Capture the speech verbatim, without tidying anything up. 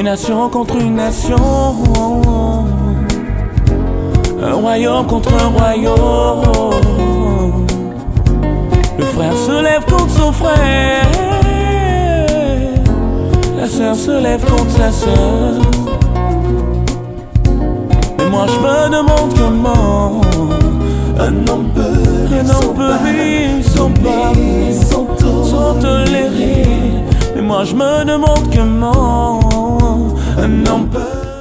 Une nation contre une nation, un royaume contre un royaume. Le frère se lève contre son frère, la sœur se lève contre sa sœur. Mais moi je me demande comment un homme peut vivre sans parler, sans tolérer. Mais moi je me demande comment un homme peut